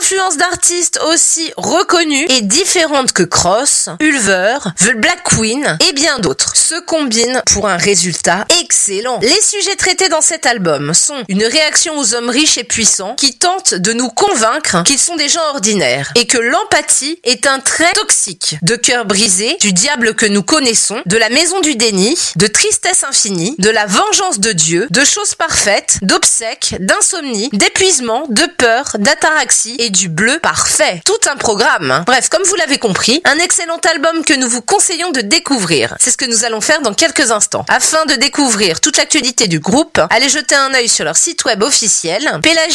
influences d'artistes aussi reconnus et différentes que Cross, Ulver, The Black Queen et bien d'autres se combinent pour un résultat excellent. Les sujets traités dans cet album sont une réaction aux hommes riches et puissants qui tentent de nous convaincre qu'ils sont des gens ordinaires et que l'empathie est un trait toxique, de cœur brisé, du diable que nous connaissons, de la maison du déni, de tristesse infinie, de la vengeance de Dieu, de choses parfaites, d'obsèques, d'insomnie, d'épuisement, de peur, d'ataraxie et du bleu parfait. Tout un programme. Bref, comme vous l'avez compris, un excellent album que nous vous conseillons de découvrir. C'est ce que nous allons faire dans quelques instants. Afin de découvrir toute l'actualité du groupe, allez jeter un œil sur leur site web officiel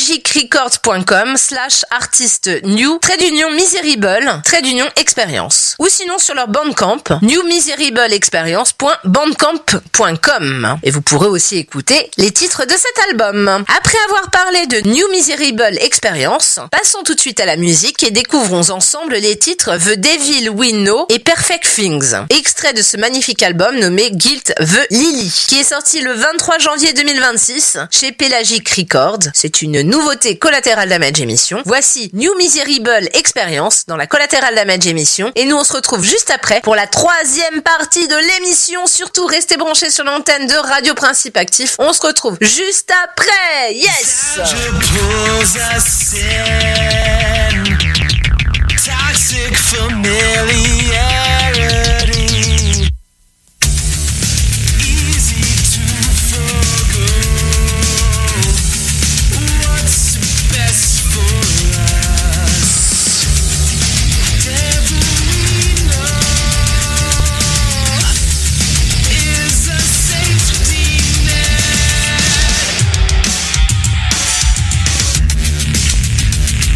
pelagiquerecords.com/artiste new_miserable_experience ou sinon sur leur Bandcamp newmiserableexperience.bandcamp.com et vous pourrez aussi écouter les titres de cet album. Après avoir parlé de New Miserable Experience, passons tout de suite à la musique et découvrons ensemble les titres The Devil We Know et Perfect Things, extrait de ce magnifique album nommé Guilt the Lily, qui est sorti le 23 janvier 2026 chez Pelagic Records. C'est une nouveauté Collateral Damage émission. Voici New Miserable Experience dans la Collateral Damage émission et nous on se retrouve juste après pour la troisième partie de l'émission. Surtout restez branchés sur l'antenne de Radio Principe Actif. On se retrouve juste après. Yes! Toxic familiarity. Easy to forgo. What's best for us? Devil we know is a safety net.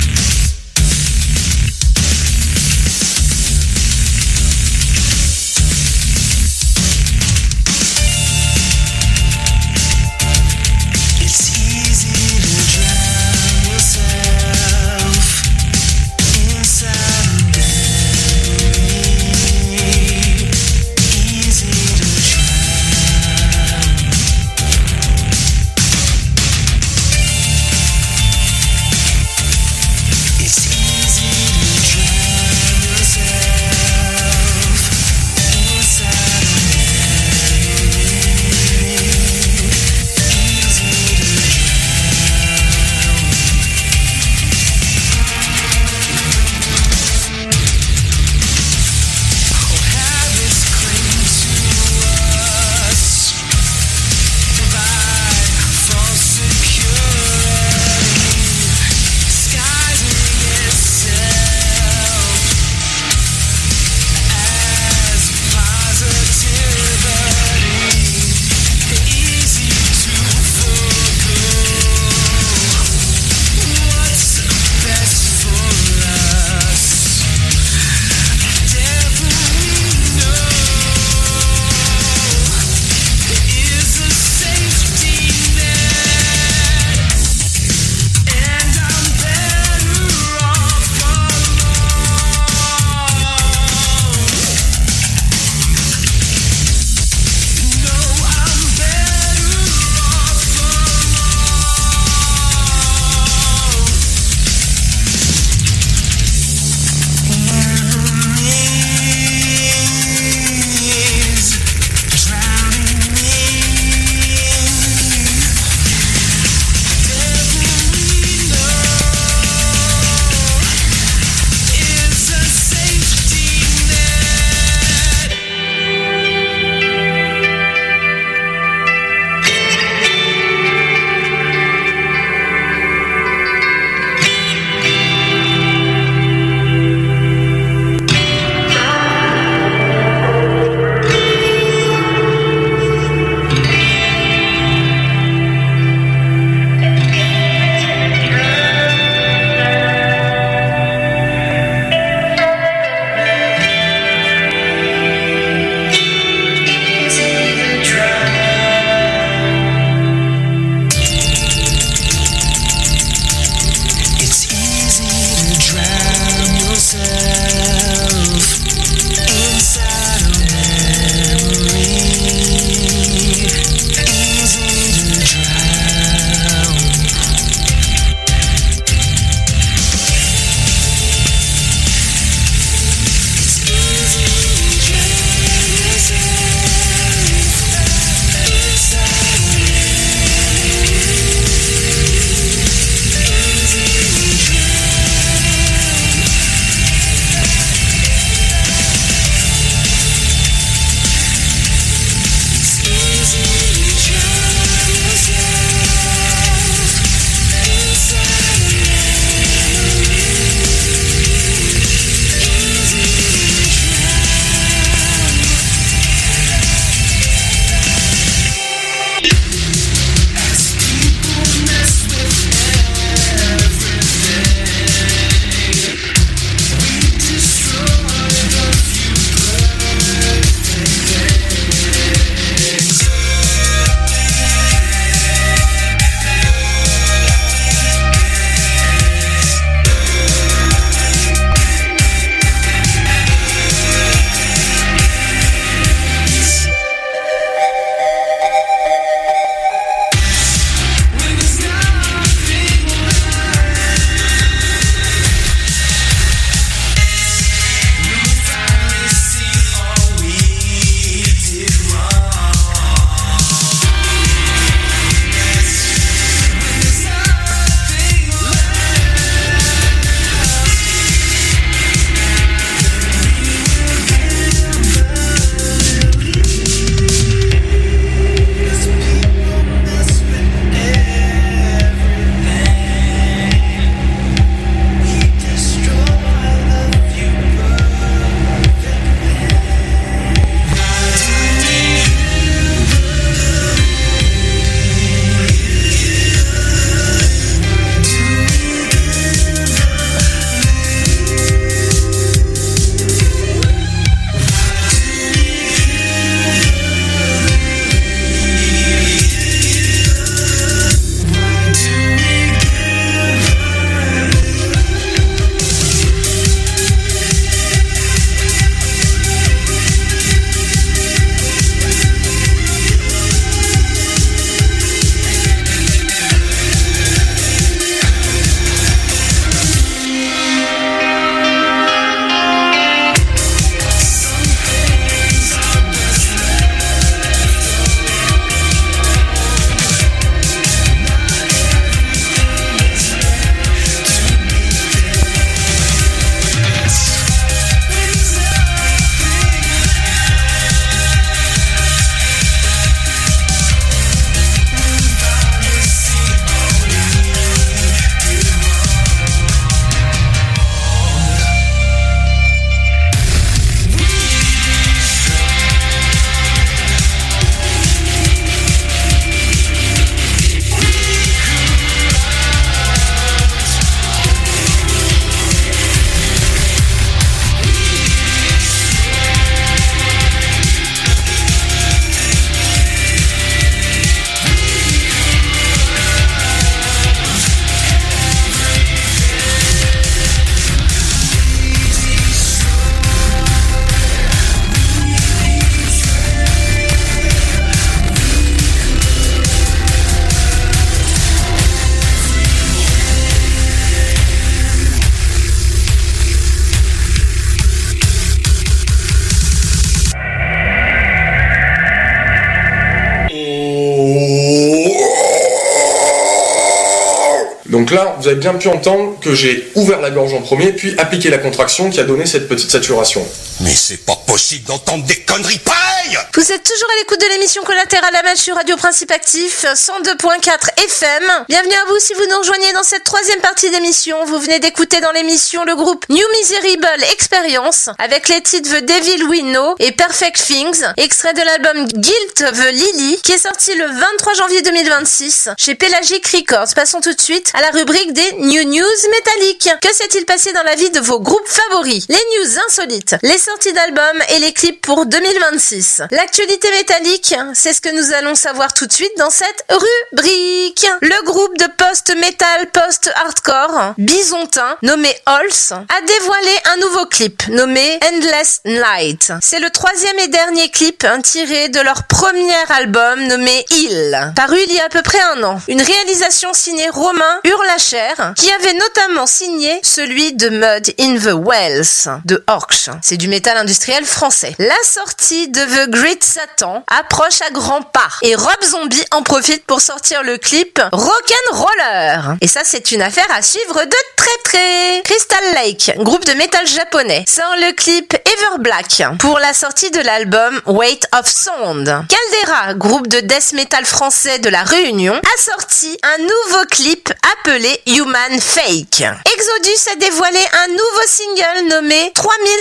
vous avez bien pu entendre que j'ai ouvert la gorge en premier, puis appliqué la contraction qui a donné cette petite saturation. Mais c'est pas possible d'entendre des conneries pareilles! Vous êtes toujours à l'écoute de l'émission Collatéral Damage sur Radio Principe Actif 102.4 FM. Bienvenue à vous si vous nous rejoignez dans cette troisième partie d'émission. Vous venez d'écouter dans l'émission le groupe New Miserable Experience avec les titres The Devil We Know et Perfect Things, extrait de l'album Guilt the Lily qui est sorti le 23 janvier 2026 chez Pelagic Records. Passons tout de suite à la rubrique des New News métalliques. Que s'est-il passé dans la vie de vos groupes favoris? Les news insolites, les sorties d'albums et les clips pour 2026. L'actualité métallique, c'est ce que nous allons savoir tout de suite dans cette rubrique. Le groupe de post-metal, post-hardcore bisontin nommé Holz a dévoilé un nouveau clip nommé Endless Night. C'est le troisième et dernier clip tiré de leur premier album nommé Hill, paru il y a à peu près un an. Une réalisation signée Romain Hurlacher, qui avait notamment signé celui de Mud in the Wells de Orch. C'est du métal industriel français. La sortie de The Great Satan approche à grands pas et Rob Zombie en profite pour sortir le clip Rock'n'Roller. Et ça, c'est une affaire à suivre de très près. Crystal Lake, groupe de métal japonais, sort le clip Ever Black pour la sortie de l'album Weight of Sound. Caldera, groupe de death metal français de la Réunion, a sorti un nouveau clip appelé Human Fake. Exodus a dévoilé un nouveau single nommé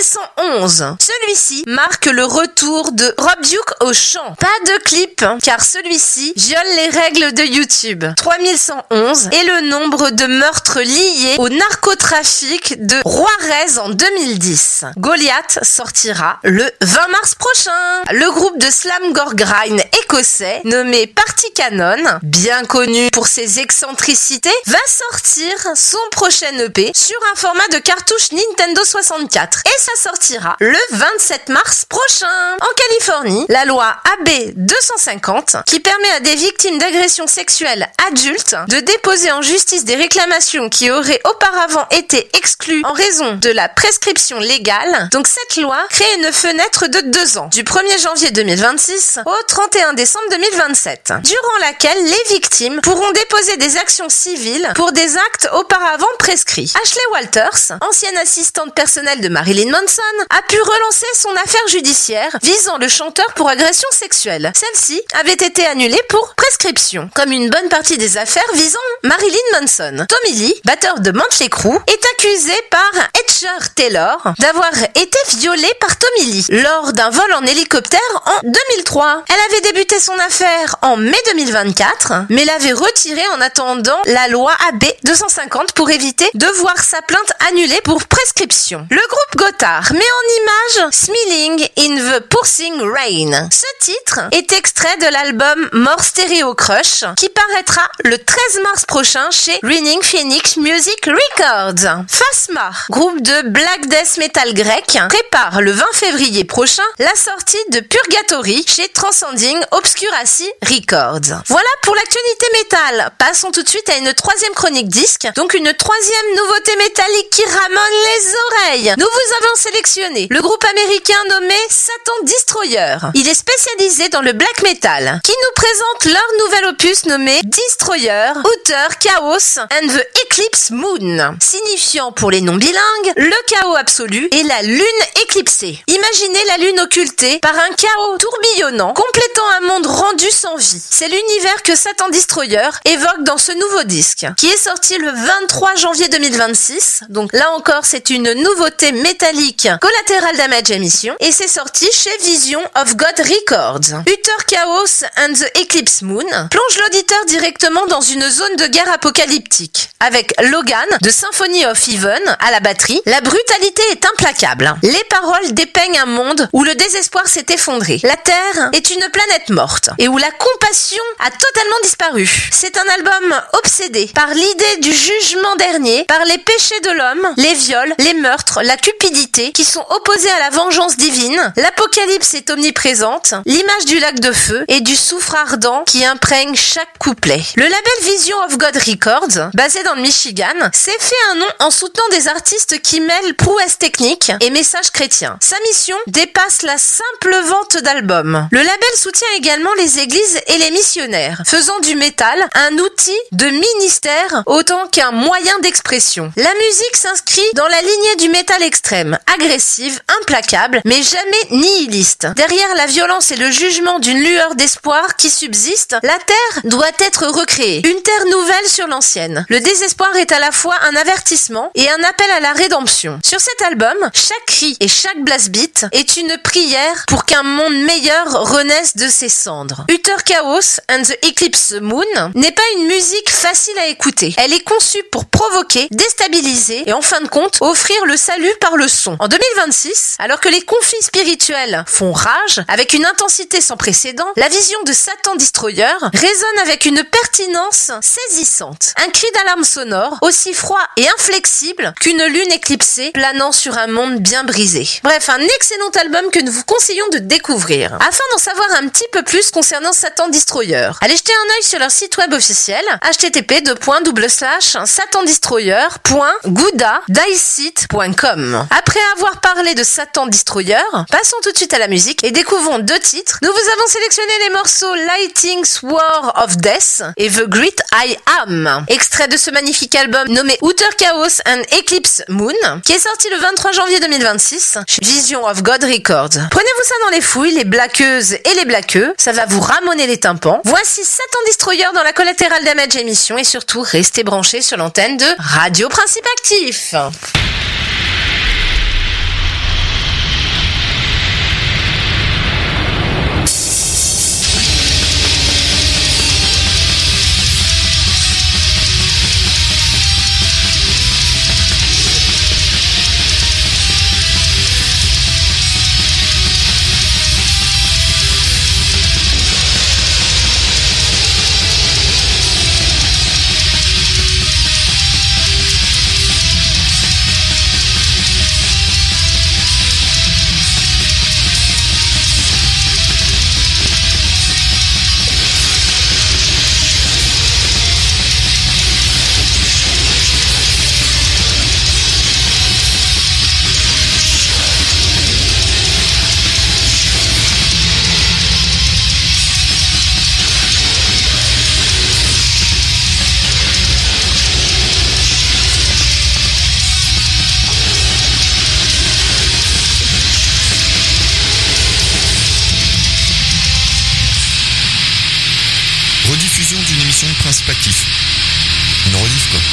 3111. Celui-ci marque le retour de Rob Duke au chant. Pas de clip, car celui-ci viole les règles de YouTube. 3111 est le nombre de meurtres liés au narcotrafic de Juarez en 2010. Goliath sortira le 20 mars prochain. Le groupe de slam gore grind écossais nommé Party Cannon, bien connu pour ses excentricités, va sortir son prochain EP sur un format de cartouche Nintendo 64 et ça sortira le 27 mars prochain. En Californie, la loi AB 250, qui permet à des victimes d'agressions sexuelles adultes de déposer en justice des réclamations qui auraient auparavant été exclues en raison de la prescription légale. Donc cette loi crée une fenêtre de 2 ans, du 1er janvier 2026 au 31 décembre 2027, durant laquelle les victimes pourront déposer des actions civiles pour des actes auparavant prescrits. Ashley Walters, ancienne assistante personnelle de Marilyn Manson, a pu relancer son affaire judiciaire visant le chanteur pour agression sexuelle. Celle-ci avait été annulée pour prescription, comme une bonne partie des affaires visant Marilyn Manson. Tommy Lee, batteur de Motley Crue, est accusé par Edger Taylor d'avoir été violé par Tommy Lee lors d'un vol en hélicoptère en 2003. Elle avait débuté son affaire en mai 2024, mais l'avait retirée en attendant la loi AB 250 pour éviter de voir sa plainte annulée pour prescription. Le groupe Gotthard met en image Smiling in the Pouring Rain. Ce titre est extrait de l'album More Stereo Crush qui paraîtra le 13 mars prochain chez Running Phoenix Music Records. Phasma, groupe de black death metal grec, prépare le 20 février prochain la sortie de Purgatory chez Transcending Obscuracy Records. Voilà pour l'actualité métal. Passons tout de suite à une troisième chronique disque, donc une troisième nouveauté métallique qui ramène les oreilles. Nous vous avons sélectionné le groupe américain nommé Satan Destroyer. Il est spécialisé dans le black metal, qui nous présente leur nouvel opus nommé Destroyer, Outer Chaos and the Eclipse Moon, signifiant pour les non-bilingues le chaos absolu et la lune éclipsée. Imaginez la lune occultée par un chaos tourbillonnant, complétant un monde rendu sans vie. C'est l'univers que Satan Destroyer évoque dans ce nouveau disque, qui est sorti le 23 janvier 2026. Donc là encore, c'est une nouveauté métallique Collatéral Damage émission, et c'est sorti chez Vision of God Records. Utter Chaos and the Eclipse Moon plonge l'auditeur directement dans une zone de guerre apocalyptique. Avec Logan de Symphony of Heaven à la batterie, la brutalité est implacable. Les paroles dépeignent un monde où le désespoir s'est effondré. La Terre est une planète morte et où la compassion a totalement disparu. C'est un album obsédé par l'idée du jugement dernier, par les péchés de l'homme, les viols, les meurtres, la cupidité qui sont opposés à la vengeance divine. L'apocalypse est omniprésente, l'image du lac de feu et du soufre ardent qui imprègne chaque couplet. Le label Vision of God Records, basé dans le Michigan, s'est fait un nom en soutenant des artistes qui qui mêle prouesse technique et message chrétien. Sa mission dépasse la simple vente d'albums. Le label soutient également les églises et les missionnaires, faisant du métal un outil de ministère autant qu'un moyen d'expression. La musique s'inscrit dans la lignée du métal extrême, agressive, implacable, mais jamais nihiliste. Derrière la violence et le jugement d'une lueur d'espoir qui subsiste, la terre doit être recréée. Une terre nouvelle sur l'ancienne. Le désespoir est à la fois un avertissement et un appel à la rédemption. Sur cet album, chaque cri et chaque blast beat est une prière pour qu'un monde meilleur renaisse de ses cendres. Utter Chaos and the Eclipse Moon n'est pas une musique facile à écouter. Elle est conçue pour provoquer, déstabiliser et en fin de compte, offrir le salut par le son. En 2026, alors que les conflits spirituels font rage, avec une intensité sans précédent, la vision de Satan Destroyer résonne avec une pertinence saisissante. Un cri d'alarme sonore, aussi froid et inflexible qu'une lune éclipsée planant sur un monde bien brisé. Bref, un excellent album que nous vous conseillons de découvrir. Afin d'en savoir un petit peu plus concernant Satan Destroyer, allez jeter un œil sur leur site web officiel http://satandestroyer.goodadiceit.com. Après avoir parlé de Satan Destroyer, passons tout de suite à la musique et découvrons 2 titres. Nous vous avons sélectionné les morceaux Lightning's War of Death et The Great I Am, extrait de ce magnifique album nommé Utter Chaos and Eclipse Moon, qui est sorti le 23 janvier 2026 chez Vision of God Records. Prenez-vous ça dans les fouilles, les blaqueuses et les blaqueux, ça va vous ramoner les tympans. Voici Satan Destroyer dans la Collateral Damage émission et surtout restez branchés sur l'antenne de Radio Principe Actif. Rediffusion d'une émission de Principe Actif. Une rediff quoi.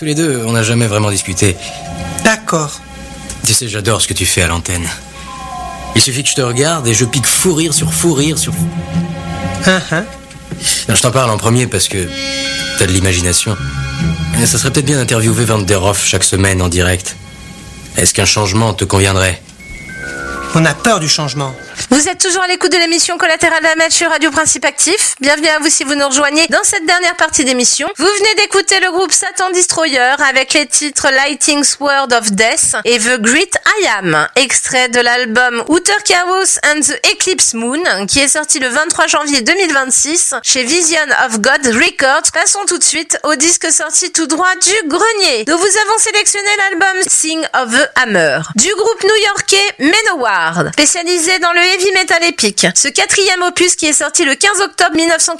les deux, on n'a jamais vraiment discuté. D'accord. Tu sais, j'adore ce que tu fais à l'antenne. Il suffit que je te regarde et je pique fou rire sur fou rire sur... Non, je t'en parle en premier parce que t'as de l'imagination. Et ça serait peut-être bien d'interviewer Van der Hoff chaque semaine en direct. Est-ce qu'un changement te conviendrait ? On a peur du changement. Vous êtes toujours à l'écoute de l'émission Collatéral Damage sur Radio Principe Actif. Bienvenue à vous si vous nous rejoignez dans cette dernière partie d'émission. Vous venez d'écouter le groupe Satan Destroyer avec les titres Lighting Sword of Death et The Great I Am, extrait de l'album Outer Chaos and the Eclipse Moon, qui est sorti le 23 janvier 2026 chez Vision of God Records. Passons tout de suite au disque sorti tout droit du grenier. Nous vous avons sélectionné l'album Sing of the Hammer du groupe new-yorkais Manowar, spécialisé dans le heavy metal épique. Ce quatrième opus qui est sorti le 15 octobre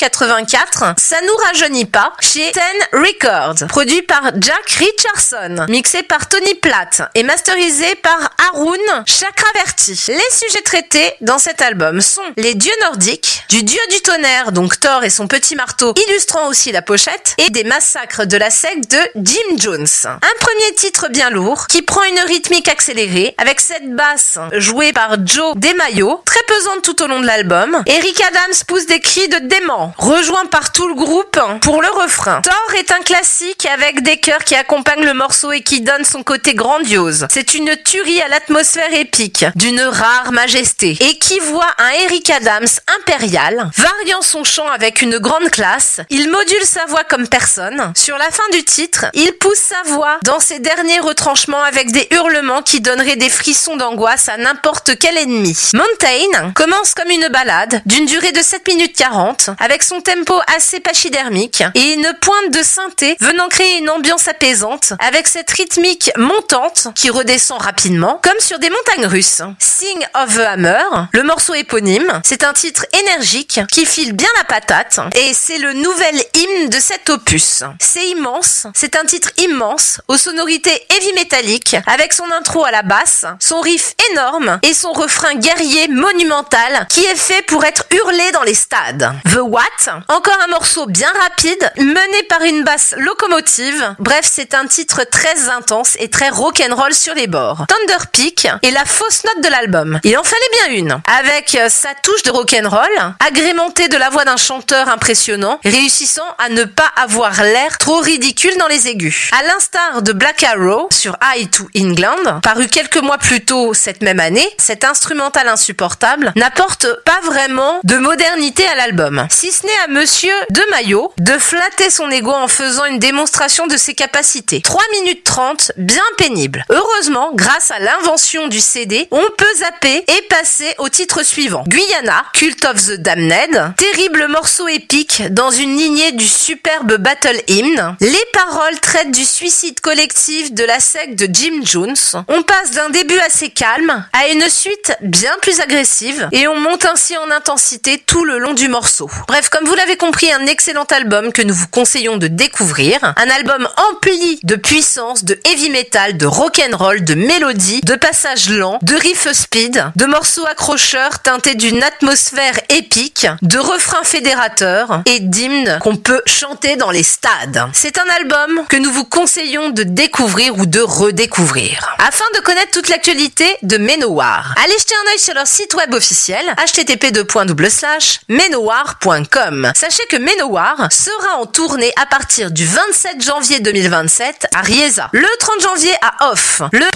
1984, ça nous rajeunit pas, chez Ten Records, produit par Jack Richardson, mixé par Tony Platt et masterisé par Arun Chakraverty. Les sujets traités dans cet album sont les dieux nordiques, du dieu du tonnerre, donc Thor et son petit marteau, illustrant aussi la pochette, et des massacres de la secte de Jim Jones. Un premier titre bien lourd, qui prend une rythmique accélérée, avec cette basse jouée par Joe DeMaio, très pesante tout au long de l'album. Eric Adams pousse des cris de dément, rejoint par tout le groupe pour le refrain. Thor est un classique avec des chœurs qui accompagnent le morceau et qui donnent son côté grandiose. C'est une tuerie à l'atmosphère épique, d'une rare majesté, et qui voit un Eric Adams impérial, variant son chant avec une grande classe. Il module sa voix comme personne. Sur la fin du titre, il pousse sa voix dans ses derniers retranchements avec des hurlements qui donneraient des frissons d'angoisse à n'importe quel ennemi. Mountain commence comme une ballade d'une durée de 7 minutes 40 avec son tempo assez pachydermique et une pointe de synthé venant créer une ambiance apaisante avec cette rythmique montante qui redescend rapidement comme sur des montagnes russes. Sing of the Hammer, le morceau éponyme, c'est un titre énergique qui file bien la patate et c'est le nouvel hymne de cet opus. C'est immense, c'est un titre immense aux sonorités heavy métalliques avec son intro à la basse, son riff énorme et son refrain guerrier monumental qui est fait pour être hurlé dans les stades. The What, encore un morceau bien rapide mené par une basse locomotive. Bref, c'est un titre très intense et très rock'n'roll sur les bords. Thunder Peak est la fausse note de l'album. Il en fallait bien une, avec sa touche de rock'n'roll agrémentée de la voix d'un chanteur impressionnant, réussissant à ne pas avoir l'air trop ridicule dans les aigus. À l'instar de Black Arrow sur High to England, paru quelques mois plus tôt cette même année, cet instrumental insupportable n'apporte pas vraiment de modernité à l'album. Si ce n'est à Monsieur DeMaio de flatter son ego en faisant une démonstration de ses capacités. 3 minutes 30, bien pénible. Heureusement, grâce à l'invention du CD, on peut zapper et passer au titre suivant. Guyana, Cult of the Damned, terrible morceau épique dans une lignée du superbe battle hymn. Les paroles traitent du suicide collectif de la secte de Jim Jones. On passe d'un début assez calme à une suite bien plus agressive et on monte ainsi en intensité tout le long du morceau. Bref, comme vous l'avez compris, un excellent album que nous vous conseillons de découvrir. Un album empli de puissance, de heavy metal, de rock'n'roll, de mélodies, de passages lents, de riffs speed, de morceaux accrocheurs teintés d'une atmosphère épique, de refrains fédérateurs et d'hymnes qu'on peut chanter dans les stades. C'est un album que nous vous conseillons de découvrir ou de redécouvrir. Afin de connaître toute l'actualité de Manowar, allez jeter un œil sur leur site web officiel http://manowar.com. Sachez que Manowar sera en tournée à partir du 27 janvier 2027 à Riesa, le 30 janvier à Off, le